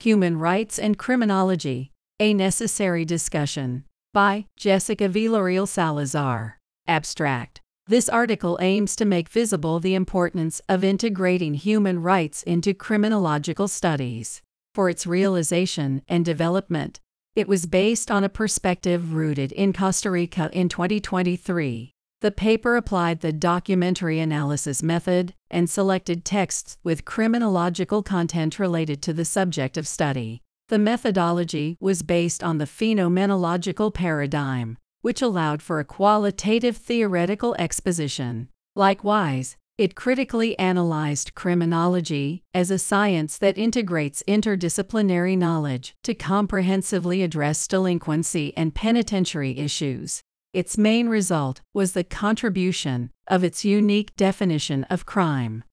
Human Rights and Criminology, A Necessary Discussion, by Jessica Villarreal Salazar. Abstract. This article aims to make visible the importance of integrating human rights into criminological studies. For its realization and development, it was based on a perspective rooted in Costa Rica in 2023. The paper applied the documentary analysis method and selected texts with criminological content related to the subject of study. The methodology was based on the phenomenological paradigm, which allowed for a qualitative theoretical exposition. Likewise, it critically analyzed criminology as a science that integrates interdisciplinary knowledge to comprehensively address delinquency and penitentiary issues. Its main result was the contribution of its unique definition of crime.